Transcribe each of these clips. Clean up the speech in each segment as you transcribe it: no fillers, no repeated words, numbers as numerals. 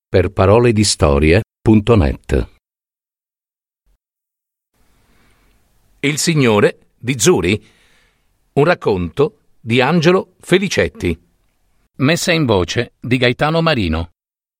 per paroledistorie.net. Il Signore di Zuri, un racconto di Angelo Felicetti, messa in voce di Gaetano Marino.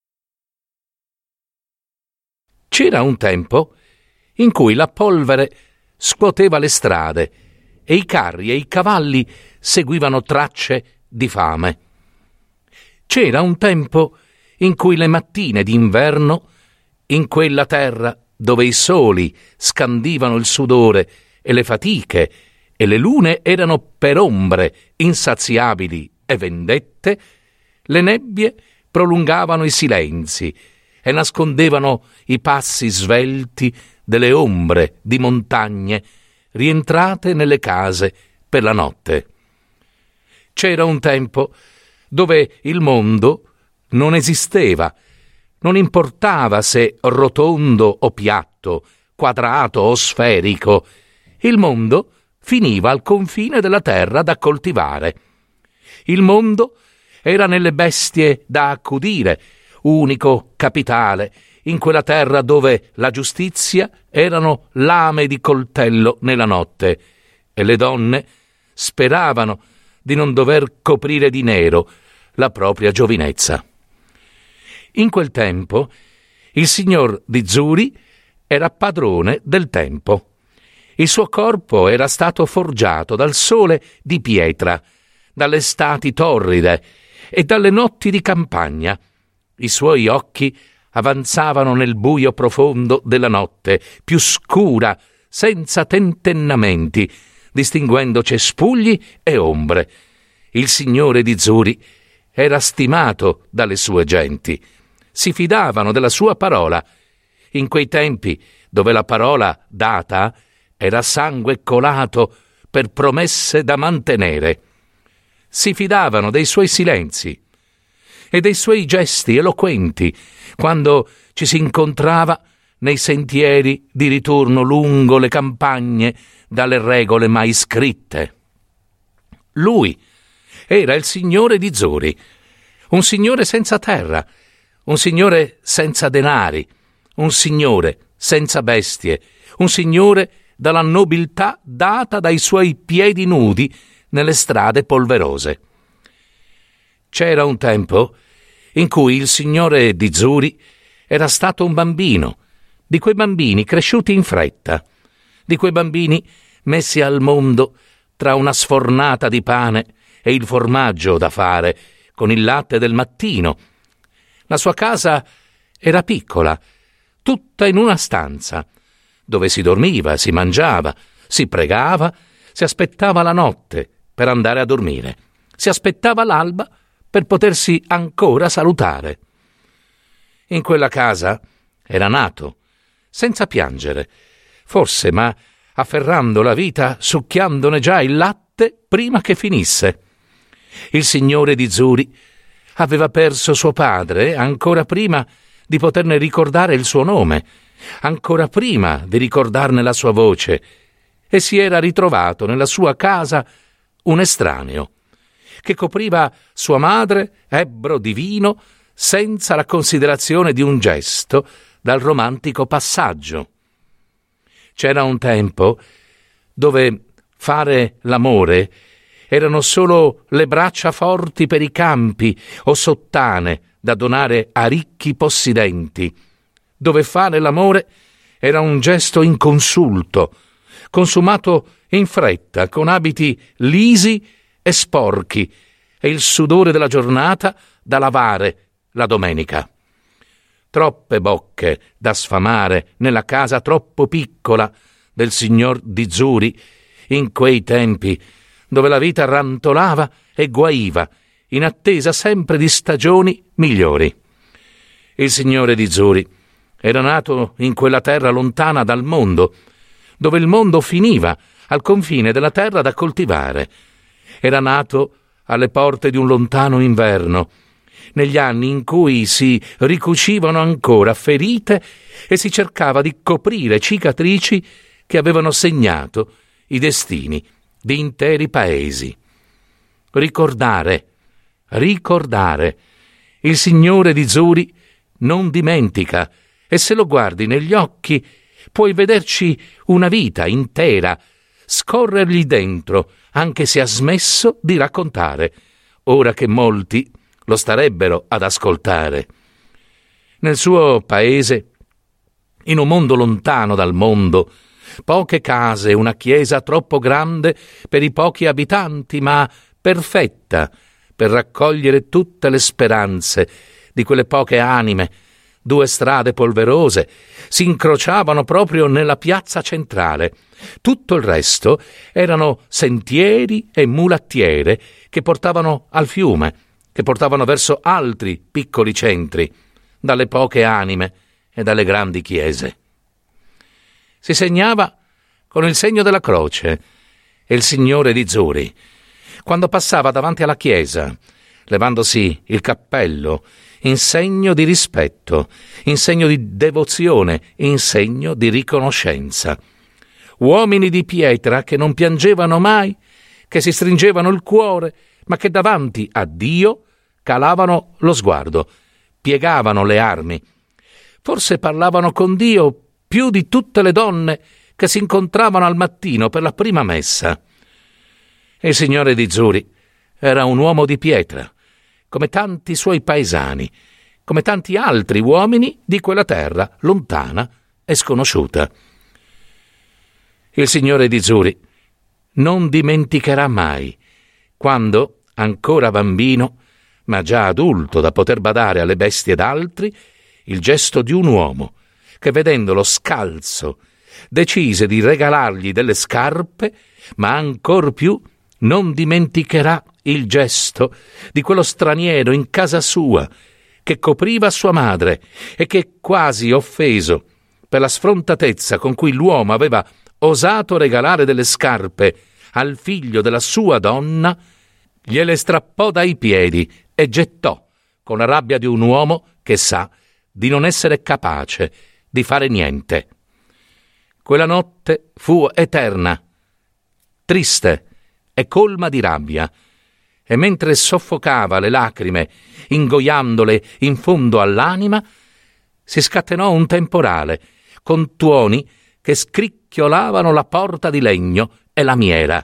C'era un tempo in cui la polvere scuoteva le strade e i carri e i cavalli seguivano tracce di fame. C'era un tempo in cui le mattine d'inverno, in quella terra dove i soli scandivano il sudore e le fatiche e le lune erano per ombre insaziabili e vendette, le nebbie prolungavano i silenzi e nascondevano i passi svelti delle ombre di montagne rientrate nelle case per la notte. C'era un tempo dove il mondo non esisteva, non importava se rotondo o piatto, quadrato o sferico, il mondo finiva al confine della terra da coltivare. Il mondo era nelle bestie da accudire, unico capitale in quella terra dove la giustizia erano lame di coltello nella notte e le donne speravano di non dover coprire di nero la propria giovinezza. In quel tempo il signor di Zuri era padrone del tempo. Il suo corpo era stato forgiato dal sole di pietra, dalle estati torride e dalle notti di campagna. I suoi occhi avanzavano nel buio profondo della notte, più scura, senza tentennamenti, distinguendo cespugli e ombre. Il signore di Zuri era stimato dalle sue genti. Si fidavano della sua parola. In quei tempi dove la parola data era sangue colato per promesse da mantenere. Si fidavano dei suoi silenzi e dei suoi gesti eloquenti quando ci si incontrava nei sentieri di ritorno lungo le campagne dalle regole mai scritte. Lui era il signore di Zuri, un signore senza terra, un signore senza denari, un signore senza bestie, un signore dalla nobiltà data dai suoi piedi nudi nelle strade polverose. C'era un tempo in cui il signore di Zuri era stato un bambino, di quei bambini cresciuti in fretta, di quei bambini messi al mondo tra una sfornata di pane e il formaggio da fare con il latte del mattino. La sua casa era piccola, tutta in una stanza, dove si dormiva, si mangiava, si pregava, si aspettava la notte per andare a dormire, si aspettava l'alba per potersi ancora salutare. In quella casa era nato, senza piangere, forse, ma afferrando la vita, succhiandone già il latte prima che finisse. Il signore di Zuri aveva perso suo padre ancora prima di poterne ricordare il suo nome, ancora prima di ricordarne la sua voce, e si era ritrovato nella sua casa un estraneo, che copriva sua madre, ebbro di vino, senza la considerazione di un gesto dal romantico passaggio. C'era un tempo dove fare l'amore erano solo le braccia forti per i campi o sottane da donare a ricchi possidenti, dove fare l'amore era un gesto inconsulto, consumato in fretta, con abiti lisi e sporchi, e il sudore della giornata da lavare la domenica. Troppe bocche da sfamare nella casa troppo piccola del signor di Zuri in quei tempi dove la vita rantolava e guaiva in attesa sempre di stagioni migliori. Il signore di Zuri era nato in quella terra lontana dal mondo, dove il mondo finiva al confine della terra da coltivare. Era nato alle porte di un lontano inverno, negli anni in cui si ricucivano ancora ferite e si cercava di coprire cicatrici che avevano segnato i destini di interi paesi. Ricordare. Il signore di Zuri non dimentica, e se lo guardi negli occhi puoi vederci una vita intera, scorrergli dentro, anche se ha smesso di raccontare, ora che molti lo starebbero ad ascoltare. Nel suo paese, in un mondo lontano dal mondo, poche case, una chiesa troppo grande per i pochi abitanti, ma perfetta per raccogliere tutte le speranze di quelle poche anime. 2 strade polverose si incrociavano proprio nella piazza centrale. Tutto il resto erano sentieri e mulattiere che portavano al fiume, che portavano verso altri piccoli centri, dalle poche anime e dalle grandi chiese. Si segnava con il segno della croce, e il signore di Zuri, quando passava davanti alla chiesa, levandosi il cappello, in segno di rispetto, in segno di devozione, in segno di riconoscenza. Uomini di pietra che non piangevano mai, che si stringevano il cuore, ma che davanti a Dio calavano lo sguardo, piegavano le armi. Forse parlavano con Dio più di tutte le donne che si incontravano al mattino per la prima messa. Il signore di Zuri era un uomo di pietra, come tanti suoi paesani, come tanti altri uomini di quella terra lontana e sconosciuta. Il signore di Zuri non dimenticherà mai quando, ancora bambino, ma già adulto da poter badare alle bestie d'altri, il gesto di un uomo che, vedendolo scalzo, decise di regalargli delle scarpe, ma ancor più non dimenticherà il gesto di quello straniero in casa sua che copriva sua madre e che, quasi offeso per la sfrontatezza con cui l'uomo aveva osato regalare delle scarpe al figlio della sua donna, gliele strappò dai piedi e gettò con la rabbia di un uomo che sa di non essere capace di fare niente. Quella notte fu eterna, triste e colma di rabbia, e mentre soffocava le lacrime, ingoiandole in fondo all'anima, si scatenò un temporale, con tuoni che scricchiolavano la porta di legno e la miera.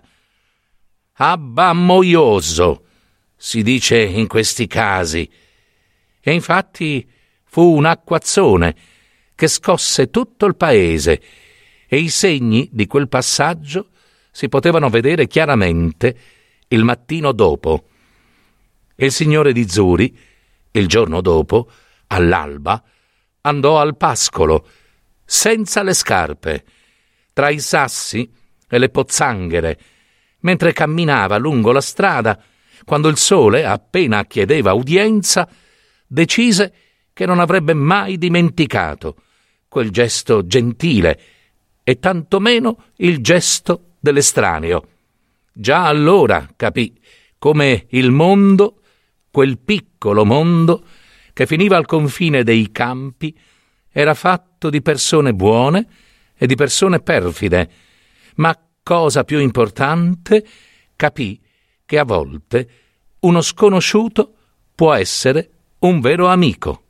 Abbamoioso, si dice in questi casi. E infatti fu un acquazzone che scosse tutto il paese, e i segni di quel passaggio si potevano vedere chiaramente il mattino dopo. Il signore di Zuri, il giorno dopo, all'alba, andò al pascolo, senza le scarpe, tra i sassi e le pozzanghere, mentre camminava lungo la strada, quando il sole, appena chiedeva udienza, decise che non avrebbe mai dimenticato quel gesto gentile e tantomeno il gesto dell'estraneo. Già allora capì come il mondo, quel piccolo mondo che finiva al confine dei campi, era fatto di persone buone e di persone perfide, ma cosa più importante, capì che a volte uno sconosciuto può essere un vero amico.